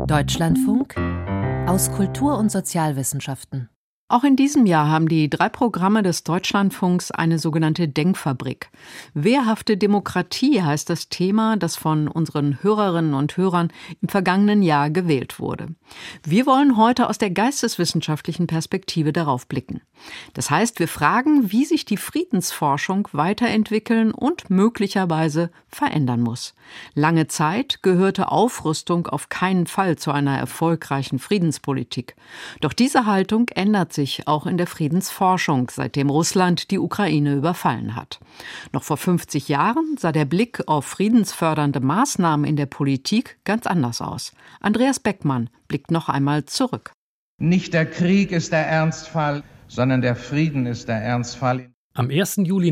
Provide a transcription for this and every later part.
Deutschlandfunk aus Kultur- und Sozialwissenschaften. Auch in diesem Jahr haben die 3 Programme des Deutschlandfunks eine sogenannte Denkfabrik. Wehrhafte Demokratie heißt das Thema, das von unseren Hörerinnen und Hörern im vergangenen Jahr gewählt wurde. Wir wollen heute aus der geisteswissenschaftlichen Perspektive darauf blicken. Das heißt, wir fragen, wie sich die Friedensforschung weiterentwickeln und möglicherweise verändern muss. Lange Zeit gehörte Aufrüstung auf keinen Fall zu einer erfolgreichen Friedenspolitik. Doch diese Haltung ändert sich auch in der Friedensforschung, seitdem Russland die Ukraine überfallen hat. Noch vor 50 Jahren sah der Blick auf friedensfördernde Maßnahmen in der Politik ganz anders aus. Andreas Beckmann blickt noch einmal zurück. Nicht der Krieg ist der Ernstfall, sondern der Frieden ist der Ernstfall. Am 1. Juli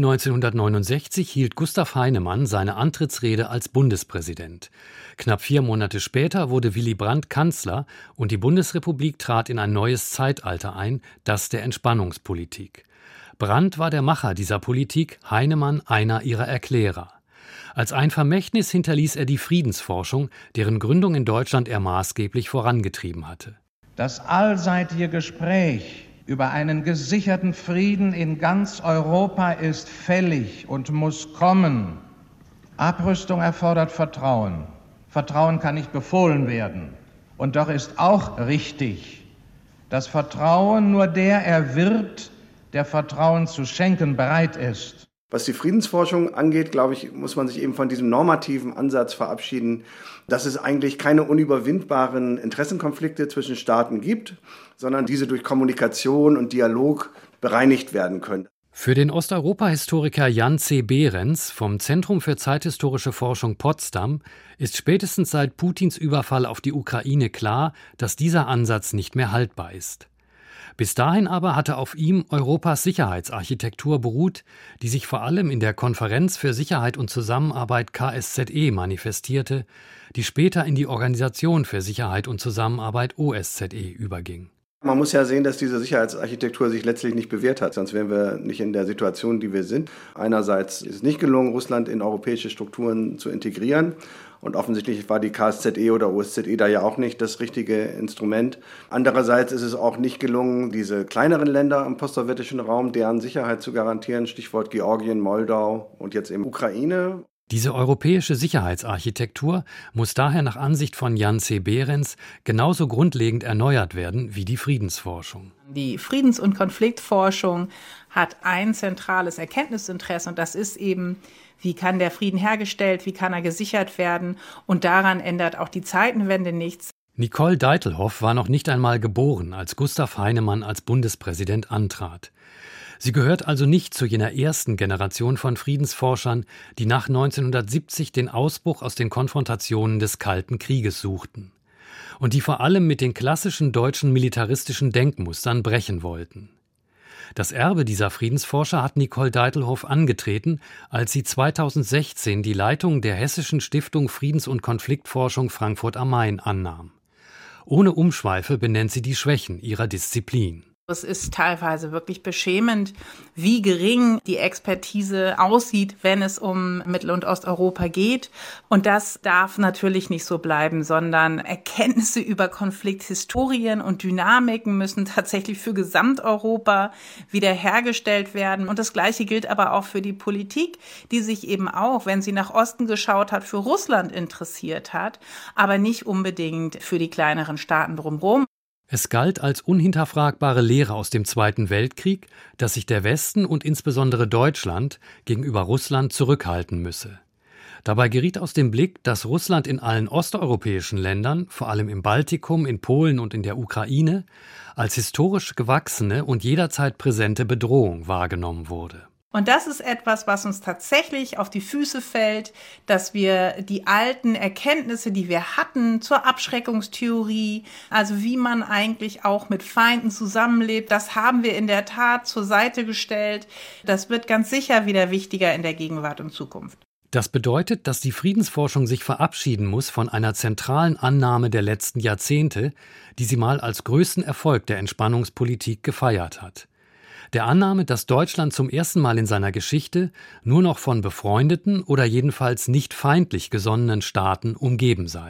1969 hielt Gustav Heinemann seine Antrittsrede als Bundespräsident. Knapp 4 Monate später wurde Willy Brandt Kanzler und die Bundesrepublik trat in ein neues Zeitalter ein, das der Entspannungspolitik. Brandt war der Macher dieser Politik, Heinemann einer ihrer Erklärer. Als ein Vermächtnis hinterließ er die Friedensforschung, deren Gründung in Deutschland er maßgeblich vorangetrieben hatte. Das allseitige Gespräch über einen gesicherten Frieden in ganz Europa ist fällig und muss kommen. Abrüstung erfordert Vertrauen. Vertrauen kann nicht befohlen werden. Und doch ist auch richtig, dass Vertrauen nur der erwirbt, der Vertrauen zu schenken bereit ist. Was die Friedensforschung angeht, glaube ich, muss man sich eben von diesem normativen Ansatz verabschieden, dass es eigentlich keine unüberwindbaren Interessenkonflikte zwischen Staaten gibt, sondern diese durch Kommunikation und Dialog bereinigt werden können. Für den Osteuropa-Historiker Jan C. Behrens vom Zentrum für zeithistorische Forschung Potsdam ist spätestens seit Putins Überfall auf die Ukraine klar, dass dieser Ansatz nicht mehr haltbar ist. Bis dahin aber hatte auf ihm Europas Sicherheitsarchitektur beruht, die sich vor allem in der Konferenz für Sicherheit und Zusammenarbeit KSZE manifestierte, die später in die Organisation für Sicherheit und Zusammenarbeit OSZE überging. Man muss ja sehen, dass diese Sicherheitsarchitektur sich letztlich nicht bewährt hat, sonst wären wir nicht in der Situation, die wir sind. Einerseits ist es nicht gelungen, Russland in europäische Strukturen zu integrieren. Und offensichtlich war die KSZE oder OSZE da ja auch nicht das richtige Instrument. Andererseits ist es auch nicht gelungen, diese kleineren Länder im postsowjetischen Raum, deren Sicherheit zu garantieren. Stichwort Georgien, Moldau und jetzt eben Ukraine. Diese europäische Sicherheitsarchitektur muss daher nach Ansicht von Jan C. Behrens genauso grundlegend erneuert werden wie die Friedensforschung. Die Friedens- und Konfliktforschung hat ein zentrales Erkenntnisinteresse und das ist eben, wie kann der Frieden hergestellt, wie kann er gesichert werden und daran ändert auch die Zeitenwende nichts. Nicole Deitelhoff war noch nicht einmal geboren, als Gustav Heinemann als Bundespräsident antrat. Sie gehört also nicht zu jener ersten Generation von Friedensforschern, die nach 1970 den Ausbruch aus den Konfrontationen des Kalten Krieges suchten und die vor allem mit den klassischen deutschen militaristischen Denkmustern brechen wollten. Das Erbe dieser Friedensforscher hat Nicole Deitelhoff angetreten, als sie 2016 die Leitung der Hessischen Stiftung Friedens- und Konfliktforschung Frankfurt am Main annahm. Ohne Umschweife benennt sie die Schwächen ihrer Disziplin. Es ist teilweise wirklich beschämend, wie gering die Expertise aussieht, wenn es um Mittel- und Osteuropa geht. Und das darf natürlich nicht so bleiben, sondern Erkenntnisse über Konflikthistorien und Dynamiken müssen tatsächlich für Gesamteuropa wiederhergestellt werden. Und das Gleiche gilt aber auch für die Politik, die sich eben auch, wenn sie nach Osten geschaut hat, für Russland interessiert hat, aber nicht unbedingt für die kleineren Staaten drumherum. Es galt als unhinterfragbare Lehre aus dem Zweiten Weltkrieg, dass sich der Westen und insbesondere Deutschland gegenüber Russland zurückhalten müsse. Dabei geriet aus dem Blick, dass Russland in allen osteuropäischen Ländern, vor allem im Baltikum, in Polen und in der Ukraine, als historisch gewachsene und jederzeit präsente Bedrohung wahrgenommen wurde. Und das ist etwas, was uns tatsächlich auf die Füße fällt, dass wir die alten Erkenntnisse, die wir hatten zur Abschreckungstheorie, also wie man eigentlich auch mit Feinden zusammenlebt, das haben wir in der Tat zur Seite gestellt. Das wird ganz sicher wieder wichtiger in der Gegenwart und Zukunft. Das bedeutet, dass die Friedensforschung sich verabschieden muss von einer zentralen Annahme der letzten Jahrzehnte, die sie mal als größten Erfolg der Entspannungspolitik gefeiert hat. Der Annahme, dass Deutschland zum ersten Mal in seiner Geschichte nur noch von befreundeten oder jedenfalls nicht feindlich gesonnenen Staaten umgeben sei.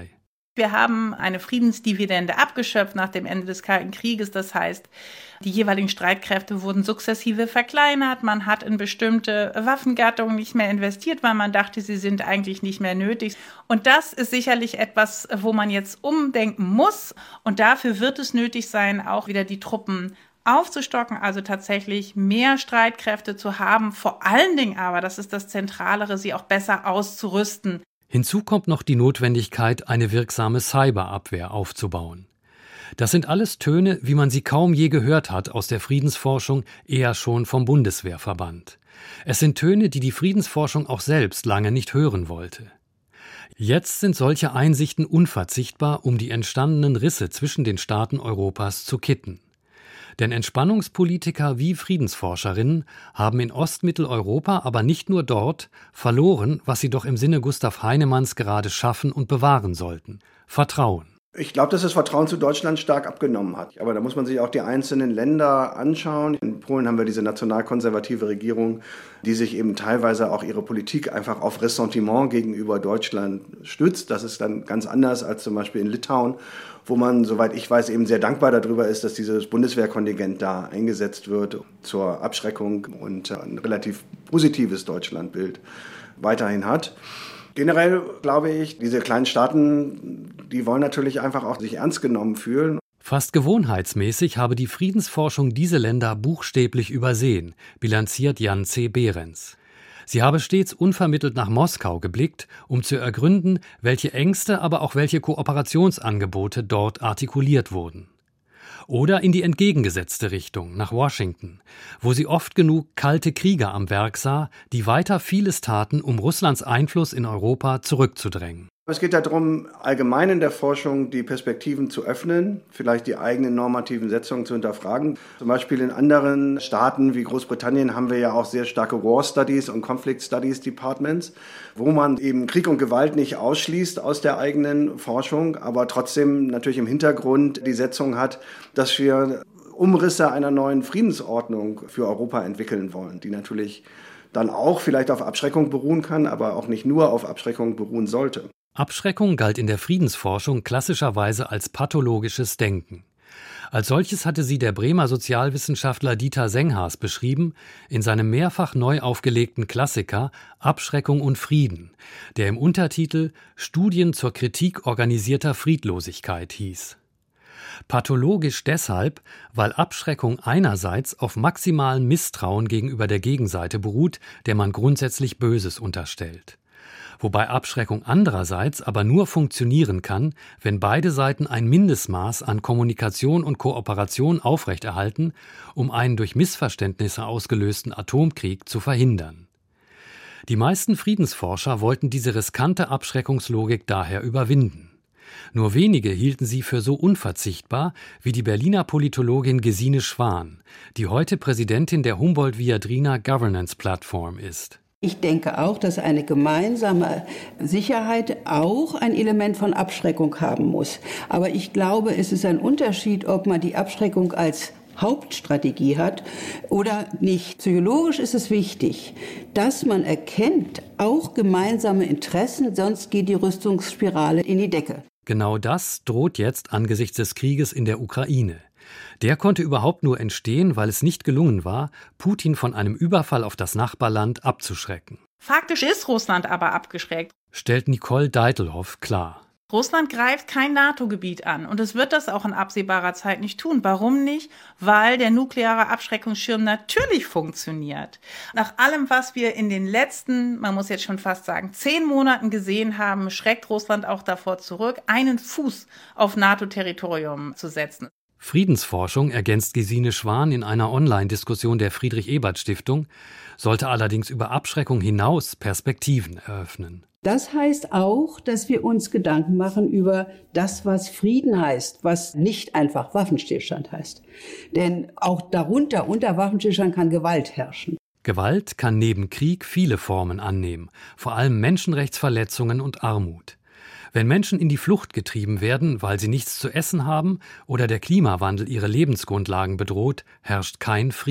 Wir haben eine Friedensdividende abgeschöpft nach dem Ende des Kalten Krieges. Das heißt, die jeweiligen Streitkräfte wurden sukzessive verkleinert. Man hat in bestimmte Waffengattungen nicht mehr investiert, weil man dachte, sie sind eigentlich nicht mehr nötig. Und das ist sicherlich etwas, wo man jetzt umdenken muss. Und dafür wird es nötig sein, auch wieder die Truppen aufzustocken, also tatsächlich mehr Streitkräfte zu haben. Vor allen Dingen aber, das ist das Zentralere, sie auch besser auszurüsten. Hinzu kommt noch die Notwendigkeit, eine wirksame Cyberabwehr aufzubauen. Das sind alles Töne, wie man sie kaum je gehört hat aus der Friedensforschung, eher schon vom Bundeswehrverband. Es sind Töne, die die Friedensforschung auch selbst lange nicht hören wollte. Jetzt sind solche Einsichten unverzichtbar, um die entstandenen Risse zwischen den Staaten Europas zu kitten. Denn Entspannungspolitiker wie Friedensforscherinnen haben in Ostmitteleuropa, aber nicht nur dort, verloren, was sie doch im Sinne Gustav Heinemanns gerade schaffen und bewahren sollten: Vertrauen. Ich glaube, dass das Vertrauen zu Deutschland stark abgenommen hat. Aber da muss man sich auch die einzelnen Länder anschauen. In Polen haben wir diese nationalkonservative Regierung, die sich eben teilweise auch ihre Politik einfach auf Ressentiment gegenüber Deutschland stützt. Das ist dann ganz anders als zum Beispiel in Litauen, wo man, soweit ich weiß, eben sehr dankbar darüber ist, dass dieses Bundeswehrkontingent da eingesetzt wird zur Abschreckung und ein relativ positives Deutschlandbild weiterhin hat. Generell glaube ich, diese kleinen Staaten, die wollen natürlich einfach auch sich ernst genommen fühlen. Fast gewohnheitsmäßig habe die Friedensforschung diese Länder buchstäblich übersehen, bilanziert Jan C. Behrens. Sie habe stets unvermittelt nach Moskau geblickt, um zu ergründen, welche Ängste, aber auch welche Kooperationsangebote dort artikuliert wurden. Oder in die entgegengesetzte Richtung, nach Washington, wo sie oft genug kalte Krieger am Werk sah, die weiter vieles taten, um Russlands Einfluss in Europa zurückzudrängen. Es geht darum, allgemein in der Forschung die Perspektiven zu öffnen, vielleicht die eigenen normativen Setzungen zu hinterfragen. Zum Beispiel in anderen Staaten wie Großbritannien haben wir ja auch sehr starke War Studies und Conflict Studies Departments, wo man eben Krieg und Gewalt nicht ausschließt aus der eigenen Forschung, aber trotzdem natürlich im Hintergrund die Setzung hat, dass wir Umrisse einer neuen Friedensordnung für Europa entwickeln wollen, die natürlich dann auch vielleicht auf Abschreckung beruhen kann, aber auch nicht nur auf Abschreckung beruhen sollte. Abschreckung galt in der Friedensforschung klassischerweise als pathologisches Denken. Als solches hatte sie der Bremer Sozialwissenschaftler Dieter Senghas beschrieben in seinem mehrfach neu aufgelegten Klassiker Abschreckung und Frieden, der im Untertitel Studien zur Kritik organisierter Friedlosigkeit hieß. Pathologisch deshalb, weil Abschreckung einerseits auf maximalen Misstrauen gegenüber der Gegenseite beruht, der man grundsätzlich Böses unterstellt. Wobei Abschreckung andererseits aber nur funktionieren kann, wenn beide Seiten ein Mindestmaß an Kommunikation und Kooperation aufrechterhalten, um einen durch Missverständnisse ausgelösten Atomkrieg zu verhindern. Die meisten Friedensforscher wollten diese riskante Abschreckungslogik daher überwinden. Nur wenige hielten sie für so unverzichtbar wie die Berliner Politologin Gesine Schwan, die heute Präsidentin der Humboldt-Viadrina Governance Platform ist. Ich denke auch, dass eine gemeinsame Sicherheit auch ein Element von Abschreckung haben muss. Aber ich glaube, es ist ein Unterschied, ob man die Abschreckung als Hauptstrategie hat oder nicht. Psychologisch ist es wichtig, dass man erkennt, auch gemeinsame Interessen, sonst geht die Rüstungsspirale in die Decke. Genau das droht jetzt angesichts des Krieges in der Ukraine. Der konnte überhaupt nur entstehen, weil es nicht gelungen war, Putin von einem Überfall auf das Nachbarland abzuschrecken. Faktisch ist Russland aber abgeschreckt, stellt Nicole Deitelhoff klar. Russland greift kein NATO-Gebiet an und es wird das auch in absehbarer Zeit nicht tun. Warum nicht? Weil der nukleare Abschreckungsschirm natürlich funktioniert. Nach allem, was wir in den letzten, man muss jetzt schon fast sagen, 10 Monaten gesehen haben, schreckt Russland auch davor zurück, einen Fuß auf NATO-Territorium zu setzen. Friedensforschung, ergänzt Gesine Schwan in einer Online-Diskussion der Friedrich-Ebert-Stiftung, sollte allerdings über Abschreckung hinaus Perspektiven eröffnen. Das heißt auch, dass wir uns Gedanken machen über das, was Frieden heißt, was nicht einfach Waffenstillstand heißt. Denn auch darunter, unter Waffenstillstand, kann Gewalt herrschen. Gewalt kann neben Krieg viele Formen annehmen, vor allem Menschenrechtsverletzungen und Armut. Wenn Menschen in die Flucht getrieben werden, weil sie nichts zu essen haben oder der Klimawandel ihre Lebensgrundlagen bedroht, herrscht kein Frieden.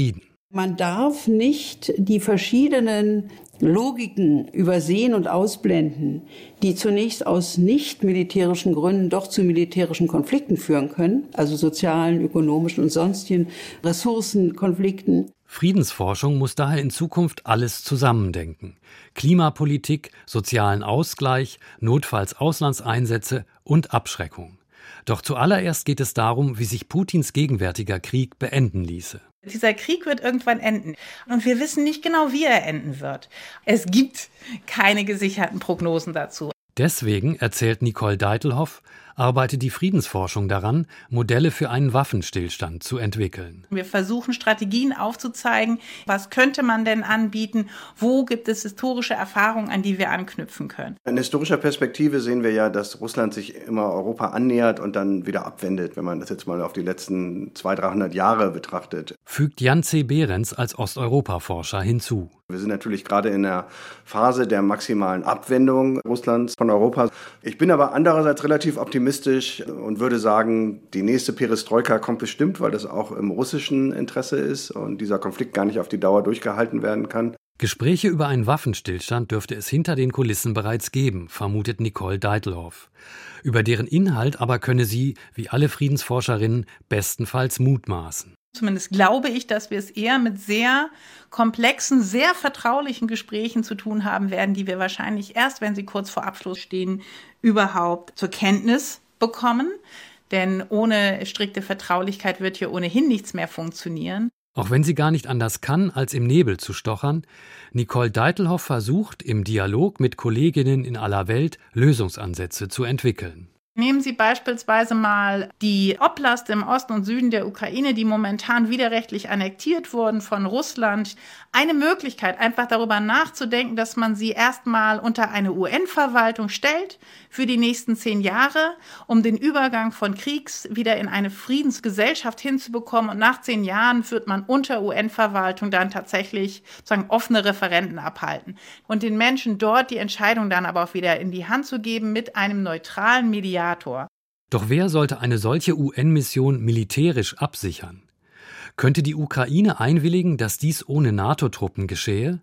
Man darf nicht die verschiedenen Logiken übersehen und ausblenden, die zunächst aus nicht militärischen Gründen doch zu militärischen Konflikten führen können, also sozialen, ökonomischen und sonstigen Ressourcenkonflikten. Friedensforschung muss daher in Zukunft alles zusammendenken. Klimapolitik, sozialen Ausgleich, notfalls Auslandseinsätze und Abschreckung. Doch zuallererst geht es darum, wie sich Putins gegenwärtiger Krieg beenden ließe. Dieser Krieg wird irgendwann enden. Und wir wissen nicht genau, wie er enden wird. Es gibt keine gesicherten Prognosen dazu. Deswegen, erzählt Nicole Deitelhoff, arbeitet die Friedensforschung daran, Modelle für einen Waffenstillstand zu entwickeln. Wir versuchen, Strategien aufzuzeigen, was könnte man denn anbieten, wo gibt es historische Erfahrungen, an die wir anknüpfen können. In historischer Perspektive sehen wir ja, dass Russland sich immer Europa annähert und dann wieder abwendet, wenn man das jetzt mal auf die letzten 200-300 Jahre betrachtet. Fügt Jan C. Behrens als Osteuropa-Forscher hinzu. Wir sind natürlich gerade in der Phase der maximalen Abwendung Russlands von Europa. Ich bin aber andererseits relativ optimistisch und würde sagen, die nächste Perestroika kommt bestimmt, weil das auch im russischen Interesse ist und dieser Konflikt gar nicht auf die Dauer durchgehalten werden kann. Gespräche über einen Waffenstillstand dürfte es hinter den Kulissen bereits geben, vermutet Nicole Deitelhoff. Über deren Inhalt aber könne sie, wie alle Friedensforscherinnen, bestenfalls mutmaßen. Zumindest glaube ich, dass wir es eher mit sehr komplexen, sehr vertraulichen Gesprächen zu tun haben werden, die wir wahrscheinlich erst, wenn sie kurz vor Abschluss stehen, überhaupt zur Kenntnis bekommen. Denn ohne strikte Vertraulichkeit wird hier ohnehin nichts mehr funktionieren. Auch wenn sie gar nicht anders kann, als im Nebel zu stochern, Nicole Deitelhoff versucht, im Dialog mit Kolleginnen in aller Welt Lösungsansätze zu entwickeln. Nehmen Sie beispielsweise mal die Oblast im Osten und Süden der Ukraine, die momentan widerrechtlich annektiert wurden von Russland. Eine Möglichkeit, einfach darüber nachzudenken, dass man sie erstmal unter eine UN-Verwaltung stellt für die nächsten 10 Jahre, um den Übergang von Kriegs wieder in eine Friedensgesellschaft hinzubekommen. Und nach 10 Jahren wird man unter UN-Verwaltung dann tatsächlich sozusagen offene Referenden abhalten. Und den Menschen dort die Entscheidung dann aber auch wieder in die Hand zu geben mit einem neutralen Mediator. Doch wer sollte eine solche UN-Mission militärisch absichern? Könnte die Ukraine einwilligen, dass dies ohne NATO-Truppen geschehe?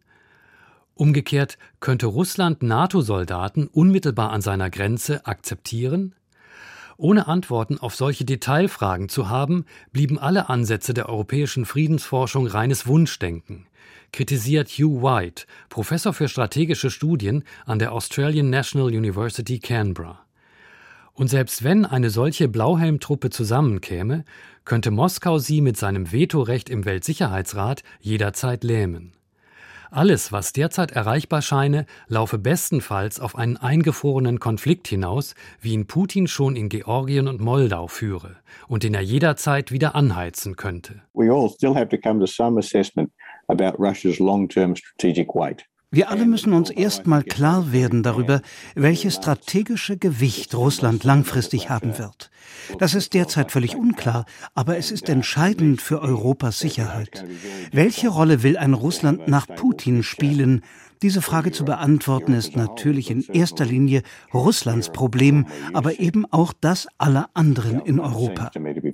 Umgekehrt, könnte Russland NATO-Soldaten unmittelbar an seiner Grenze akzeptieren? Ohne Antworten auf solche Detailfragen zu haben, blieben alle Ansätze der europäischen Friedensforschung reines Wunschdenken, kritisiert Hugh White, Professor für strategische Studien an der Australian National University Canberra. Und selbst wenn eine solche Blauhelmtruppe zusammenkäme, könnte Moskau sie mit seinem Vetorecht im Weltsicherheitsrat jederzeit lähmen. Alles, was derzeit erreichbar scheine, laufe bestenfalls auf einen eingefrorenen Konflikt hinaus, wie ihn Putin schon in Georgien und Moldau führe und den er jederzeit wieder anheizen könnte. We all still have to come to some assessment about Russia's long-term strategic weight. Wir alle müssen uns erstmal klar werden darüber, welches strategische Gewicht Russland langfristig haben wird. Das ist derzeit völlig unklar, aber es ist entscheidend für Europas Sicherheit. Welche Rolle will ein Russland nach Putin spielen? Diese Frage zu beantworten ist natürlich in erster Linie Russlands Problem, aber eben auch das aller anderen in Europa.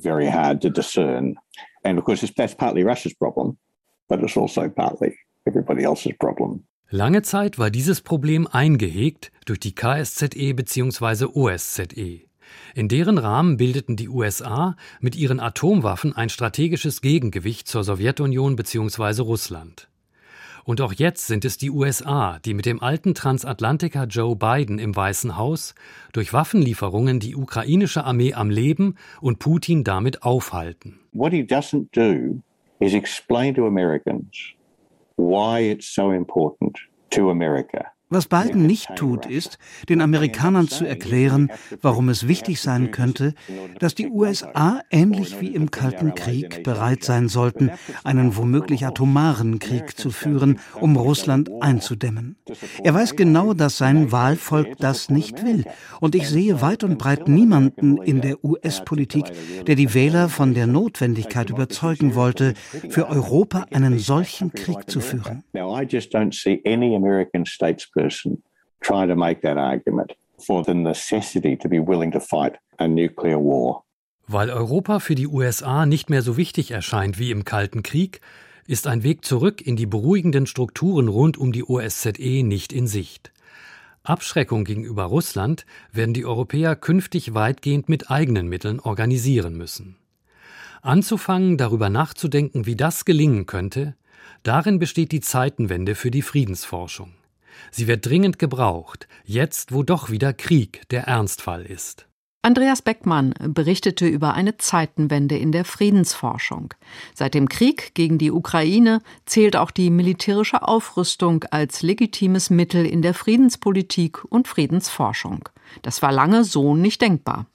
Lange Zeit war dieses Problem eingehegt durch die KSZE bzw. OSZE. In deren Rahmen bildeten die USA mit ihren Atomwaffen ein strategisches Gegengewicht zur Sowjetunion bzw. Russland. Und auch jetzt sind es die USA, die mit dem alten Transatlantiker Joe Biden im Weißen Haus durch Waffenlieferungen die ukrainische Armee am Leben und Putin damit aufhalten. What he doesn't do is explain to Americans why it's so important to America. Was Biden nicht tut, ist, den Amerikanern zu erklären, warum es wichtig sein könnte, dass die USA ähnlich wie im Kalten Krieg bereit sein sollten, einen womöglich atomaren Krieg zu führen, um Russland einzudämmen. Er weiß genau, dass sein Wahlvolk das nicht will. Und ich sehe weit und breit niemanden in der US-Politik, der die Wähler von der Notwendigkeit überzeugen wollte, für Europa einen solchen Krieg zu führen. Try to make that argument for the necessity to be willing to fight a nuclear war. Weil Europa für die USA nicht mehr so wichtig erscheint wie im Kalten Krieg, ist ein Weg zurück in die beruhigenden Strukturen rund um die OSZE nicht in Sicht. Abschreckung gegenüber Russland werden die Europäer künftig weitgehend mit eigenen Mitteln organisieren müssen. Anzufangen, darüber nachzudenken, wie das gelingen könnte, darin besteht die Zeitenwende für die Friedensforschung. Sie wird dringend gebraucht, jetzt wo doch wieder Krieg der Ernstfall ist. Andreas Beckmann berichtete über eine Zeitenwende in der Friedensforschung. Seit dem Krieg gegen die Ukraine zählt auch die militärische Aufrüstung als legitimes Mittel in der Friedenspolitik und Friedensforschung. Das war lange so nicht denkbar.